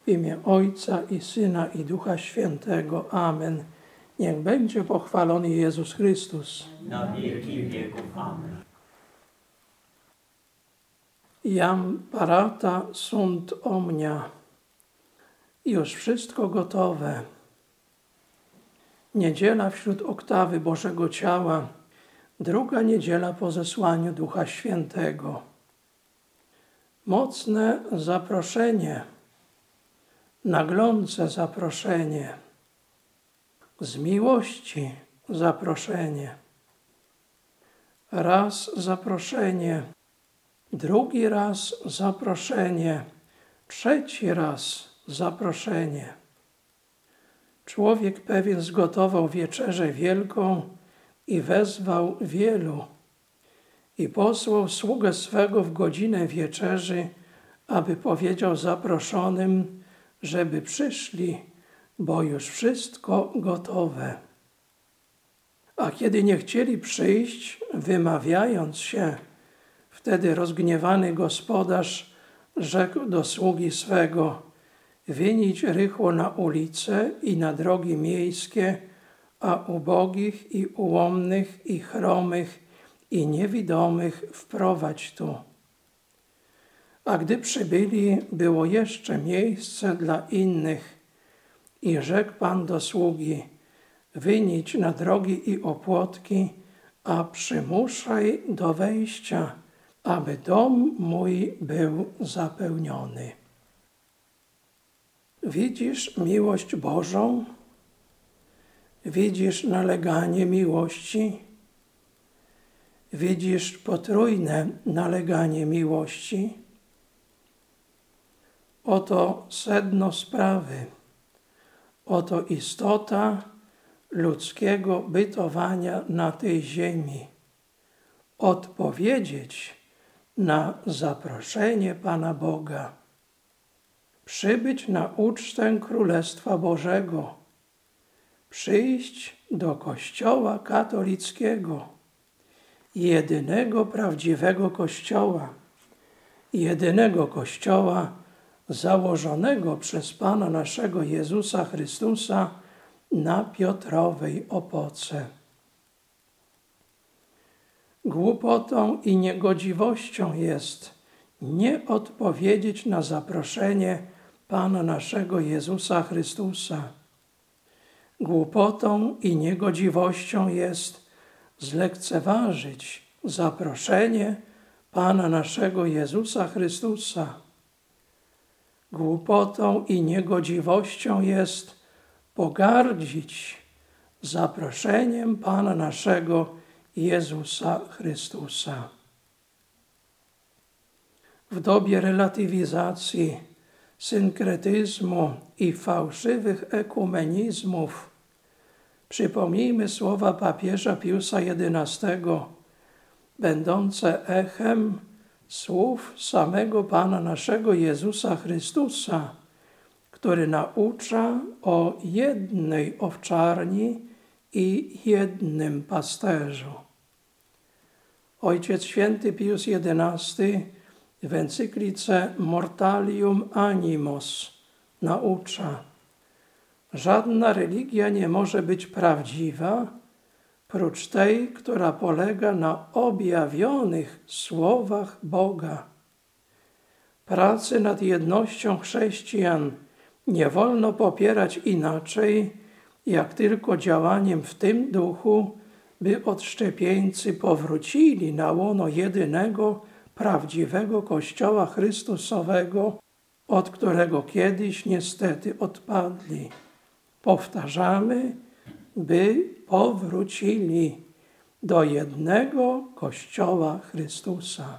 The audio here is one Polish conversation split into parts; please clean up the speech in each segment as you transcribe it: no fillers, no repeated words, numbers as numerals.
W imię Ojca i Syna i Ducha Świętego. Amen. Niech będzie pochwalony Jezus Chrystus. Na wieki wieków. Amen. Jam parata sunt omnia. Już wszystko gotowe. Niedziela wśród oktawy Bożego Ciała. Druga niedziela po zesłaniu Ducha Świętego. Mocne zaproszenie. Naglące zaproszenie. Z miłości zaproszenie. Raz zaproszenie. Drugi raz zaproszenie. Trzeci raz zaproszenie. Człowiek pewien zgotował wieczerzę wielką i wezwał wielu. I posłał sługę swego w godzinę wieczerzy, aby powiedział zaproszonym, żeby przyszli, bo już wszystko gotowe. A kiedy nie chcieli przyjść, wymawiając się, wtedy rozgniewany gospodarz rzekł do sługi swego: wynić rychło na ulice i na drogi miejskie, a ubogich i ułomnych i chromych i niewidomych wprowadź tu. A gdy przybyli, było jeszcze miejsce dla innych. I rzekł Pan do sługi: wynić na drogi i opłotki, a przymuszaj do wejścia, aby dom mój był zapełniony. Widzisz miłość Bożą? Widzisz naleganie miłości? Widzisz potrójne naleganie miłości? Oto sedno sprawy. Oto istota ludzkiego bytowania na tej ziemi. Odpowiedzieć na zaproszenie Pana Boga. Przybyć na ucztę Królestwa Bożego. Przyjść do Kościoła katolickiego. Jedynego prawdziwego Kościoła. Jedynego Kościoła założonego przez Pana naszego Jezusa Chrystusa na Piotrowej opoce. Głupotą i niegodziwością jest nie odpowiedzieć na zaproszenie Pana naszego Jezusa Chrystusa. Głupotą i niegodziwością jest zlekceważyć zaproszenie Pana naszego Jezusa Chrystusa. Głupotą i niegodziwością jest pogardzić zaproszeniem Pana naszego Jezusa Chrystusa. W dobie relatywizacji, synkretyzmu i fałszywych ekumenizmów przypomnijmy słowa papieża Piusa XI, będące echem słów samego Pana naszego Jezusa Chrystusa, który naucza o jednej owczarni i jednym pasterzu. Ojciec Święty Pius XI w encyklice Mortalium Animos naucza: żadna religia nie może być prawdziwa, prócz tej, która polega na objawionych słowach Boga. Pracy nad jednością chrześcijan nie wolno popierać inaczej, jak tylko działaniem w tym duchu, by odszczepieńcy powrócili na łono jedynego, prawdziwego Kościoła Chrystusowego, od którego kiedyś niestety odpadli. Powtarzamy, by powrócili do jednego Kościoła Chrystusa.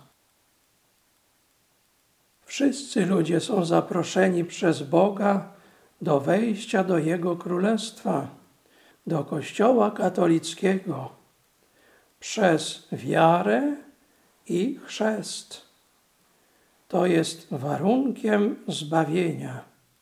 Wszyscy ludzie są zaproszeni przez Boga do wejścia do Jego Królestwa, do Kościoła katolickiego, przez wiarę i chrzest. To jest warunkiem zbawienia.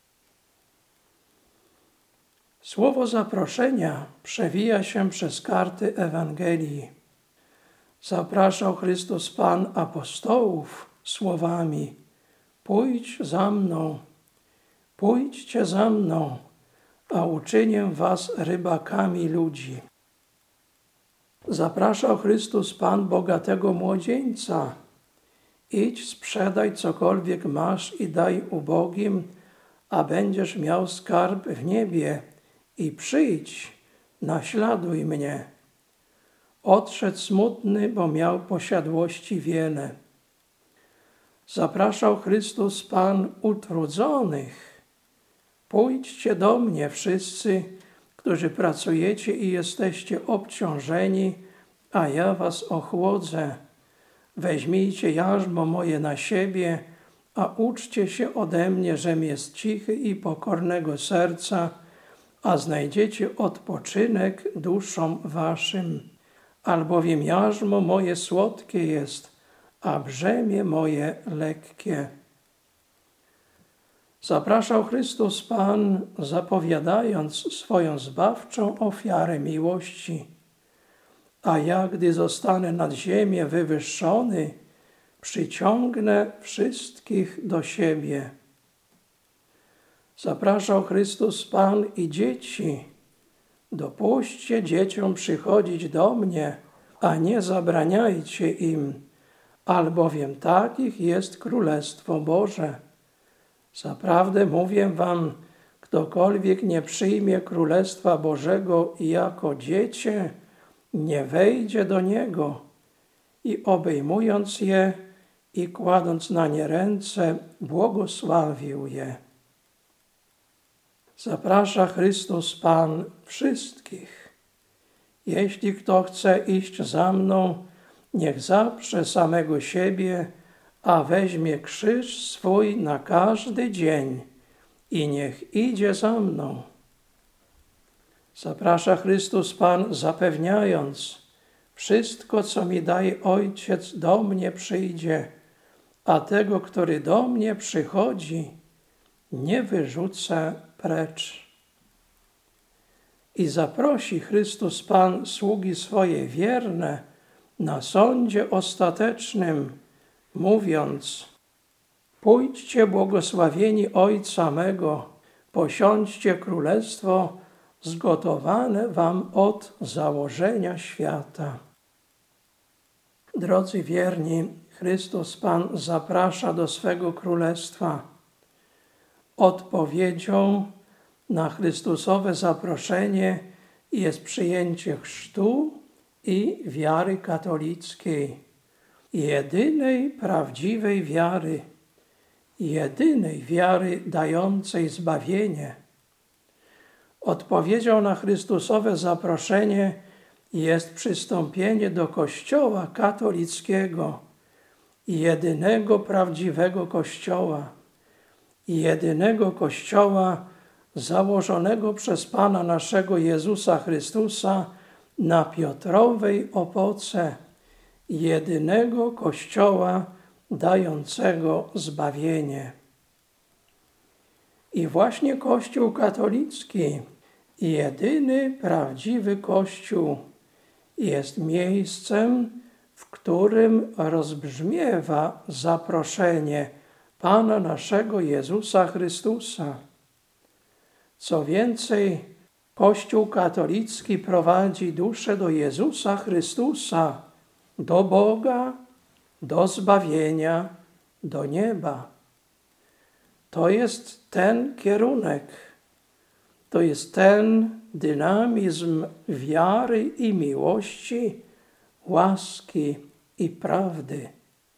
Słowo zaproszenia przewija się przez karty Ewangelii. Zapraszał Chrystus Pan apostołów słowami: pójdź za mną. Pójdźcie za mną, a uczynię was rybakami ludzi. Zapraszał Chrystus Pan bogatego młodzieńca. Idź, sprzedaj cokolwiek masz i daj ubogim, a będziesz miał skarb w niebie i przyjdź, naśladuj mnie. Odszedł smutny, bo miał posiadłości wiele. Zapraszał Chrystus Pan utrudzonych. Pójdźcie do mnie wszyscy, którzy pracujecie i jesteście obciążeni, a ja was ochłodzę. Weźmijcie jarzmo moje na siebie, a uczcie się ode mnie, żem jest cichy i pokornego serca, a znajdziecie odpoczynek duszom waszym. Albowiem jarzmo moje słodkie jest, a brzemię moje lekkie. Zapraszał Chrystus Pan, zapowiadając swoją zbawczą ofiarę miłości. A ja, gdy zostanę nad ziemię wywyższony, przyciągnę wszystkich do siebie. Zapraszał Chrystus Pan i dzieci. Dopuśćcie dzieciom przychodzić do mnie, a nie zabraniajcie im, albowiem takich jest Królestwo Boże. Zaprawdę mówię wam, ktokolwiek nie przyjmie Królestwa Bożego jako dziecię, nie wejdzie do niego. I obejmując je i kładąc na nie ręce, błogosławił je. Zaprasza Chrystus Pan wszystkich. Jeśli kto chce iść za mną, niech zaprze samego siebie, a weźmie krzyż swój na każdy dzień i niech idzie za mną. Zaprasza Chrystus Pan, zapewniając: wszystko, co mi daje Ojciec, do mnie przyjdzie, a tego, który do mnie przychodzi, nie wyrzucę precz. I zaprosi Chrystus Pan sługi swoje wierne na sądzie ostatecznym, mówiąc: pójdźcie, błogosławieni Ojca mego, posiądźcie królestwo zgotowane wam od założenia świata. Drodzy wierni, Chrystus Pan zaprasza do swego królestwa. Odpowiedzią na Chrystusowe zaproszenie jest przyjęcie chrztu i wiary katolickiej, jedynej prawdziwej wiary, jedynej wiary dającej zbawienie. Odpowiedzią na Chrystusowe zaproszenie jest przystąpienie do Kościoła katolickiego, jedynego prawdziwego Kościoła, jedynego Kościoła założonego przez Pana naszego Jezusa Chrystusa na Piotrowej opoce, jedynego Kościoła dającego zbawienie. I właśnie Kościół katolicki, jedyny prawdziwy Kościół, jest miejscem, w którym rozbrzmiewa zaproszenie Pana naszego Jezusa Chrystusa. Co więcej, Kościół katolicki prowadzi duszę do Jezusa Chrystusa, do Boga, do zbawienia, do nieba. To jest ten kierunek, to jest ten dynamizm wiary i miłości, łaski i prawdy.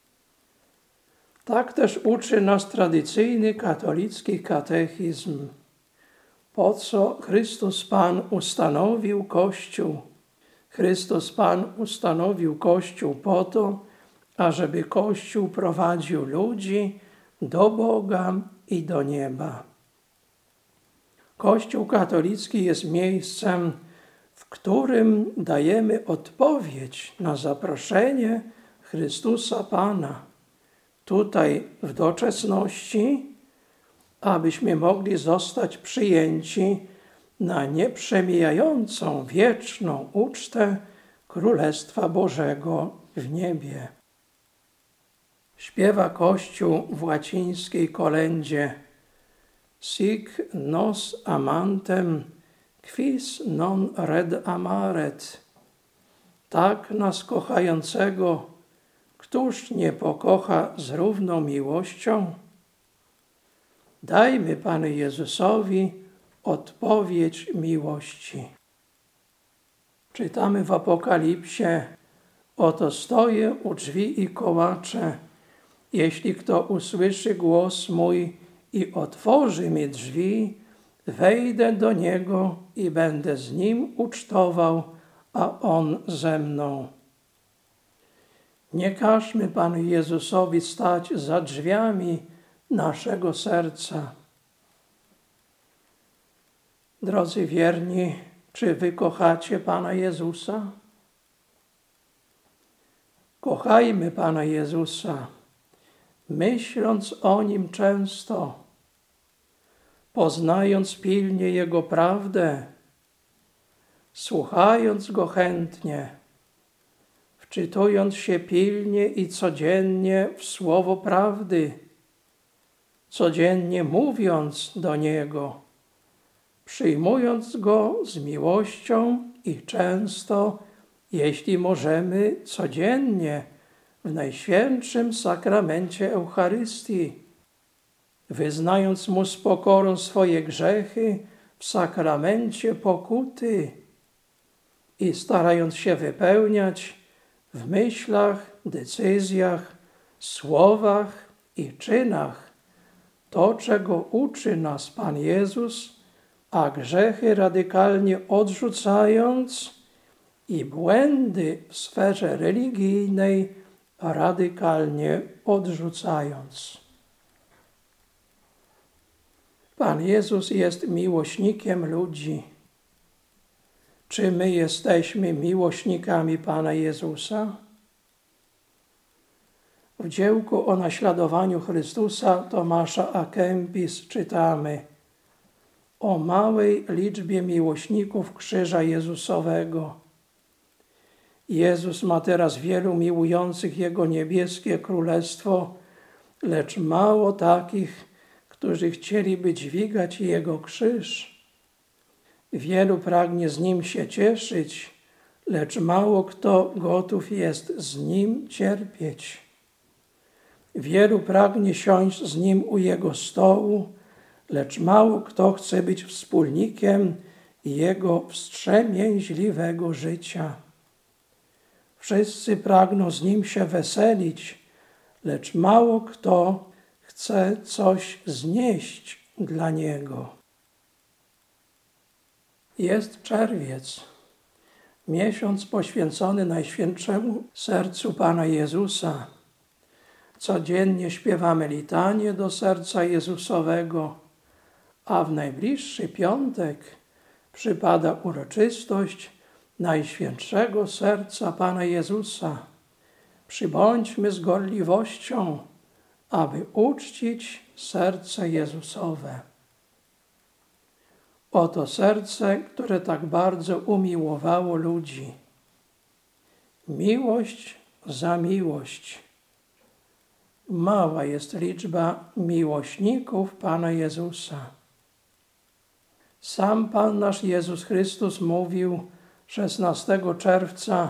Tak też uczy nas tradycyjny katolicki katechizm. Po co Chrystus Pan ustanowił Kościół? Chrystus Pan ustanowił Kościół po to, ażeby Kościół prowadził ludzi do Boga i do nieba. Kościół katolicki jest miejscem, w którym dajemy odpowiedź na zaproszenie Chrystusa Pana. Tutaj w doczesności, abyśmy mogli zostać przyjęci na nieprzemijającą, wieczną ucztę Królestwa Bożego w niebie. Śpiewa Kościół w łacińskiej kolędzie: sic nos amantem, quis non red amaret. Tak nas kochającego, któż nie pokocha z równą miłością? Dajmy Panu Jezusowi odpowiedź miłości. Czytamy w Apokalipsie: oto stoję u drzwi i kołaczę. Jeśli kto usłyszy głos mój i otworzy mi drzwi, wejdę do niego i będę z nim ucztował, a on ze mną. Nie każmy Panu Jezusowi stać za drzwiami naszego serca. Drodzy wierni, czy wy kochacie Pana Jezusa? Kochajmy Pana Jezusa, myśląc o Nim często, poznając pilnie Jego prawdę, słuchając Go chętnie, wczytując się pilnie i codziennie w słowo prawdy, codziennie mówiąc do Niego, przyjmując Go z miłością i często, jeśli możemy, codziennie w Najświętszym Sakramencie Eucharystii, wyznając Mu z pokorą swoje grzechy w sakramencie pokuty i starając się wypełniać w myślach, decyzjach, słowach i czynach to, czego uczy nas Pan Jezus, a grzechy radykalnie odrzucając i błędy w sferze religijnej radykalnie odrzucając. Pan Jezus jest miłośnikiem ludzi. Czy my jesteśmy miłośnikami Pana Jezusa? W dziełku o naśladowaniu Chrystusa Tomasza a Kempis czytamy o małej liczbie miłośników krzyża Jezusowego. Jezus ma teraz wielu miłujących Jego niebieskie królestwo, lecz mało takich, którzy chcieliby dźwigać Jego krzyż. Wielu pragnie z Nim się cieszyć, lecz mało kto gotów jest z Nim cierpieć. Wielu pragnie siąść z Nim u Jego stołu, lecz mało kto chce być wspólnikiem Jego wstrzemięźliwego życia. Wszyscy pragną z Nim się weselić, lecz mało kto chce coś znieść dla Niego. Jest czerwiec, miesiąc poświęcony Najświętszemu Sercu Pana Jezusa. Codziennie śpiewamy litanię do Serca Jezusowego, a w najbliższy piątek przypada uroczystość Najświętszego Serca Pana Jezusa. Przybądźmy z gorliwością, aby uczcić serce Jezusowe. Oto serce, które tak bardzo umiłowało ludzi. Miłość za miłość. Mała jest liczba miłośników Pana Jezusa. Sam Pan nasz Jezus Chrystus mówił 16 czerwca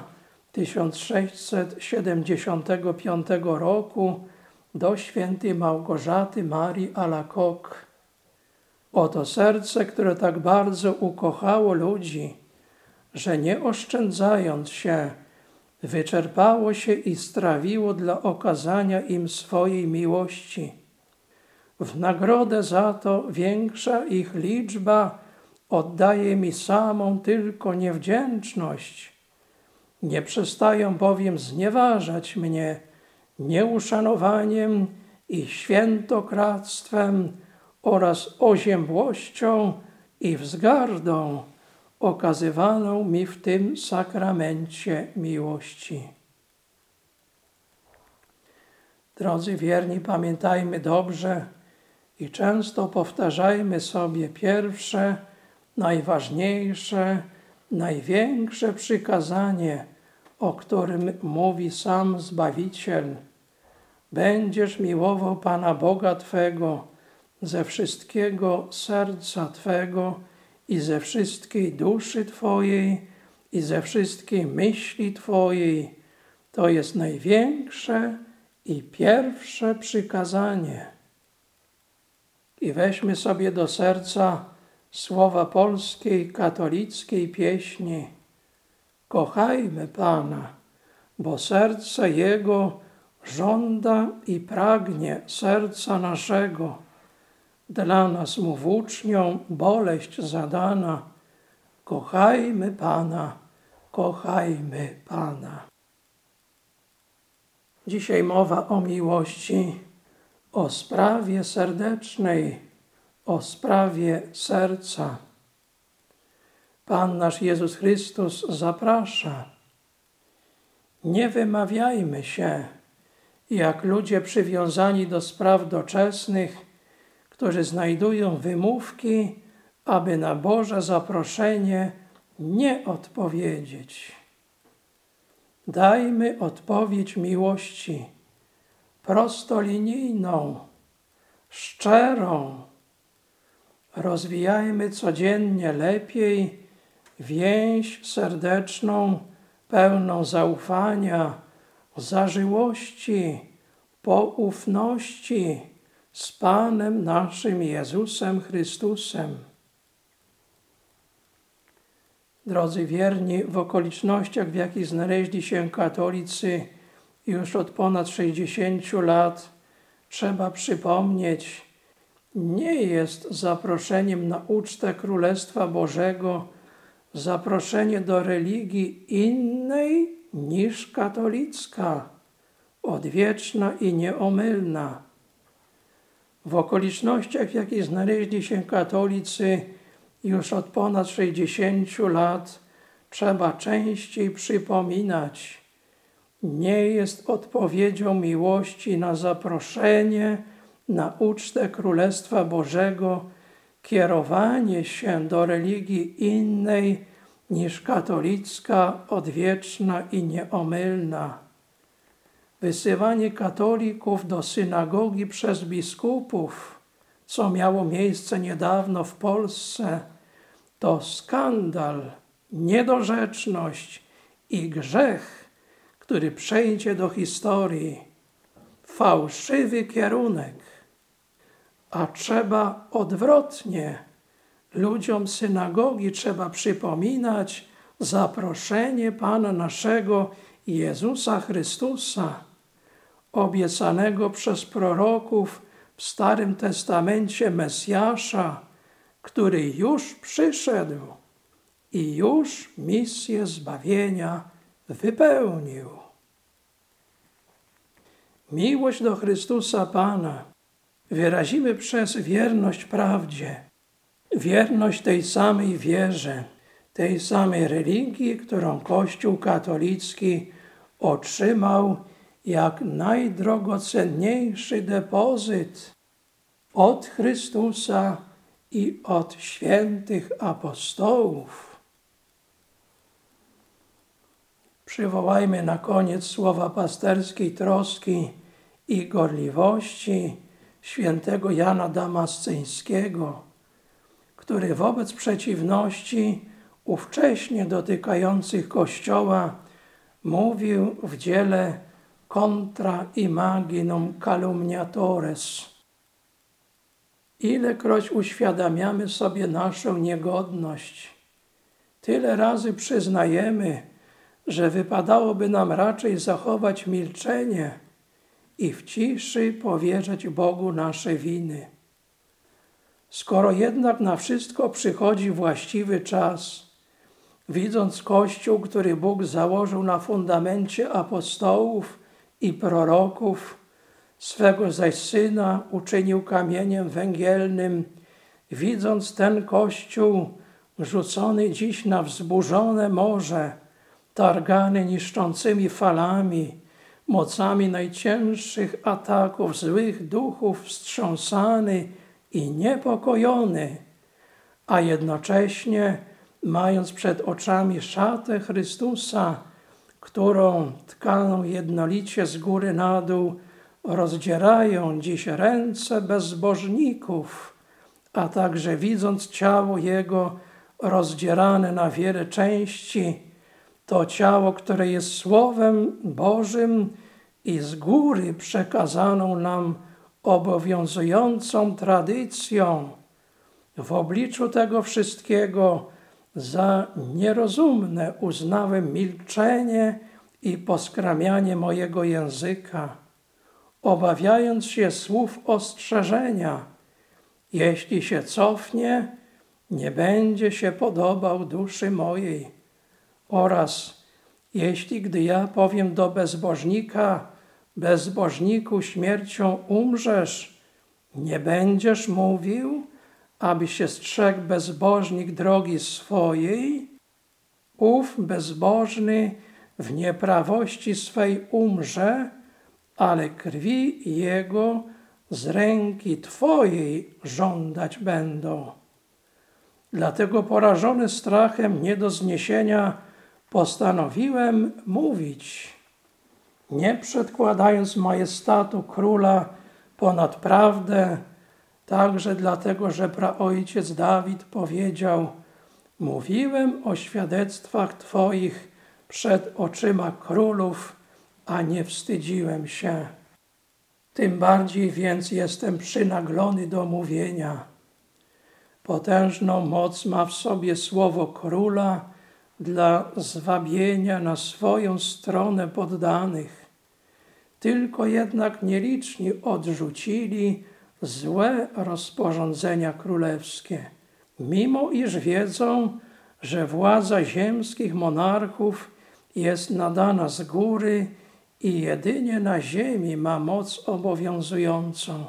1675 roku do świętej Małgorzaty Marii Alacoque. Oto serce, które tak bardzo ukochało ludzi, że nie oszczędzając się, wyczerpało się i strawiło dla okazania im swojej miłości. W nagrodę za to większa ich liczba oddaje mi samą tylko niewdzięczność. Nie przestają bowiem znieważać mnie nieuszanowaniem i świętokradztwem oraz oziębłością i wzgardą okazywaną mi w tym sakramencie miłości. Drodzy wierni, pamiętajmy dobrze i często powtarzajmy sobie pierwsze, najważniejsze, największe przykazanie, o którym mówi sam Zbawiciel. Będziesz miłował Pana Boga Twego ze wszystkiego serca Twego i ze wszystkiej duszy Twojej i ze wszystkiej myśli Twojej. To jest największe i pierwsze przykazanie. I weźmy sobie do serca słowa polskiej katolickiej pieśni. Kochajmy Pana, bo serce Jego żąda i pragnie serca naszego. Dla nas mu włócznią boleść zadana. Kochajmy Pana, kochajmy Pana. Dzisiaj mowa o miłości, o sprawie serdecznej, o sprawie serca. Pan nasz Jezus Chrystus zaprasza. Nie wymawiajmy się, jak ludzie przywiązani do spraw doczesnych, którzy znajdują wymówki, aby na Boże zaproszenie nie odpowiedzieć. Dajmy odpowiedź miłości, prostolinijną, szczerą. Rozwijajmy codziennie lepiej więź serdeczną, pełną zaufania, zażyłości, poufności z Panem naszym Jezusem Chrystusem. Drodzy wierni, w okolicznościach, w jakich znaleźli się katolicy już od ponad 60 lat, trzeba przypomnieć, nie jest zaproszeniem na ucztę Królestwa Bożego zaproszenie do religii innej niż katolicka, odwieczna i nieomylna. W okolicznościach, w jakich znaleźli się katolicy już od ponad 60 lat, trzeba częściej przypominać, nie jest odpowiedzią miłości na zaproszenie na ucztę Królestwa Bożego kierowanie się do religii innej niż katolicka, odwieczna i nieomylna. Wysyłanie katolików do synagogi przez biskupów, co miało miejsce niedawno w Polsce, to skandal, niedorzeczność i grzech, który przejdzie do historii. Fałszywy kierunek. A trzeba odwrotnie. Ludziom synagogi trzeba przypominać zaproszenie Pana naszego Jezusa Chrystusa, obiecanego przez proroków w Starym Testamencie Mesjasza, który już przyszedł i już misję zbawienia wypełnił. Miłość do Chrystusa Pana wyrazimy przez wierność prawdzie, wierność tej samej wierze, tej samej religii, którą Kościół katolicki otrzymał jak najdrogocenniejszy depozyt od Chrystusa i od świętych apostołów. Przywołajmy na koniec słowa pasterskiej troski i gorliwości świętego Jana Damasceńskiego, który wobec przeciwności ówcześnie dotykających Kościoła mówił w dziele Contra imaginum calumniatores. Ilekroć uświadamiamy sobie naszą niegodność, tyle razy przyznajemy, że wypadałoby nam raczej zachować milczenie i w ciszy powierzać Bogu nasze winy. Skoro jednak na wszystko przychodzi właściwy czas, widząc Kościół, który Bóg założył na fundamencie apostołów i proroków, swego zaś Syna uczynił kamieniem węgielnym, widząc ten Kościół rzucony dziś na wzburzone morze, targany niszczącymi falami, mocami najcięższych ataków złych duchów, wstrząsany i niepokojony, a jednocześnie mając przed oczami szatę Chrystusa, którą tkaną jednolicie z góry na dół rozdzierają dziś ręce bezbożników, a także widząc ciało Jego rozdzierane na wiele części, to ciało, które jest Słowem Bożym i z góry przekazaną nam obowiązującą tradycją. W obliczu tego wszystkiego za nierozumne uznałem milczenie i poskramianie mojego języka, obawiając się słów ostrzeżenia. Jeśli się cofnie, nie będzie się podobał duszy mojej. Oraz jeśli gdy ja powiem do bezbożnika, bezbożniku śmiercią umrzesz, nie będziesz mówił, aby się strzegł bezbożnik drogi swojej, ów bezbożny w nieprawości swej umrze, ale krwi jego z ręki Twojej żądać będą. Dlatego porażony strachem nie do zniesienia postanowiłem mówić, nie przedkładając majestatu króla ponad prawdę, także dlatego, że praojciec Dawid powiedział: mówiłem o świadectwach Twoich przed oczyma królów, a nie wstydziłem się. Tym bardziej więc jestem przynaglony do mówienia. Potężną moc ma w sobie słowo króla dla zwabienia na swoją stronę poddanych. Tylko jednak nieliczni odrzucili złe rozporządzenia królewskie, mimo iż wiedzą, że władza ziemskich monarchów jest nadana z góry i jedynie na ziemi ma moc obowiązującą.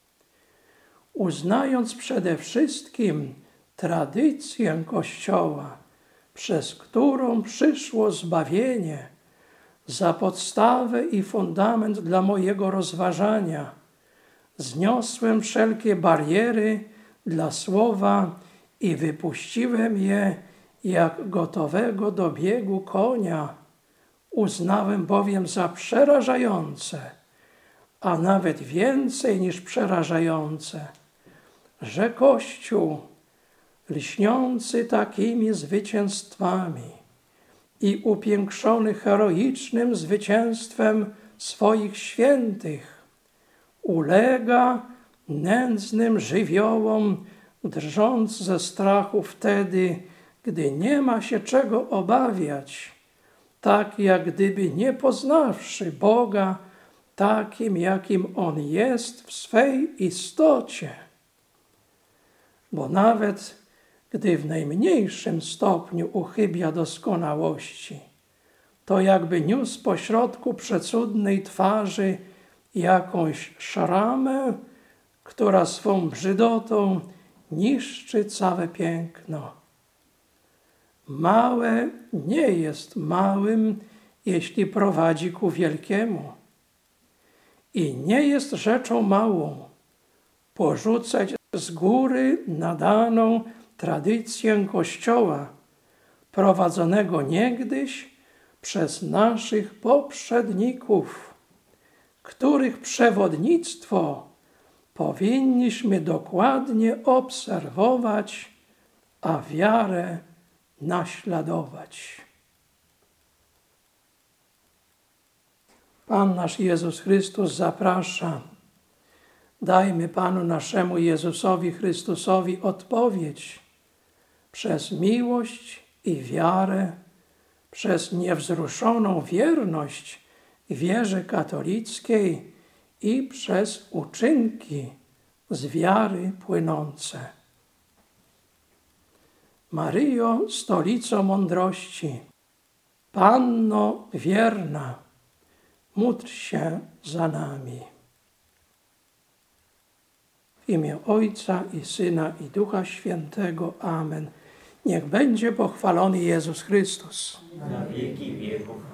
Uznając przede wszystkim tradycję Kościoła, przez którą przyszło zbawienie, za podstawę i fundament dla mojego rozważania, zniosłem wszelkie bariery dla słowa i wypuściłem je jak gotowego do biegu konia. Uznałem bowiem za przerażające, a nawet więcej niż przerażające, że Kościół, lśniący takimi zwycięstwami i upiększony heroicznym zwycięstwem swoich świętych, ulega nędznym żywiołom, drżąc ze strachu wtedy, gdy nie ma się czego obawiać, tak jak gdyby nie poznawszy Boga takim, jakim On jest w swej istocie. Bo nawet gdy w najmniejszym stopniu uchybia doskonałości, to jakby niósł pośrodku przecudnej twarzy jakąś szramę, która swą brzydotą niszczy całe piękno. Małe nie jest małym, jeśli prowadzi ku wielkiemu. I nie jest rzeczą małą porzucać z góry nadaną tradycję Kościoła, prowadzonego niegdyś przez naszych poprzedników, których przewodnictwo powinniśmy dokładnie obserwować, a wiarę naśladować. Pan nasz Jezus Chrystus zaprasza. Dajmy Panu naszemu Jezusowi Chrystusowi odpowiedź przez miłość i wiarę, przez niewzruszoną wierność wierze katolickiej i przez uczynki z wiary płynące. Maryjo, stolico mądrości, Panno wierna, módl się za nami. W imię Ojca i Syna i Ducha Świętego. Amen. Niech będzie pochwalony Jezus Chrystus. Na wieki wieków.